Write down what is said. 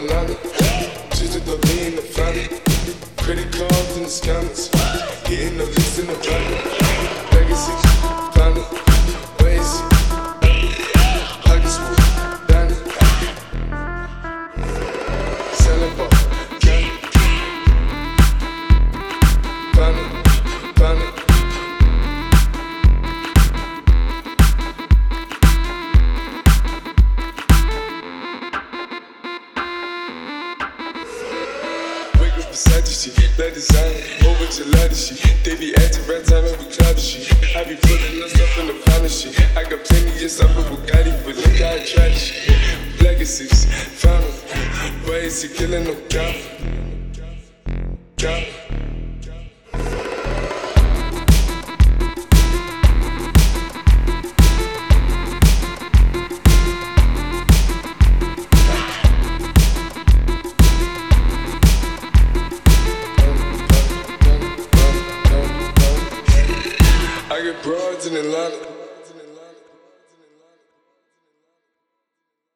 Milano. Just to the lean, the family. Credit cards and the scammers. Hitting the licks in the van. Legacy, family. Ways. Pockets full, Danny. Selling ball, candy. Family, family. Versace shit, that designer, over gelato shit. They be acting right time and we cloud shit. I be putting myself in the finest shit. I got plenty of stuff with Bugatti, but look how I try this shit. Legacies, found them, ways to killing no cop. I get broads in Atlanta.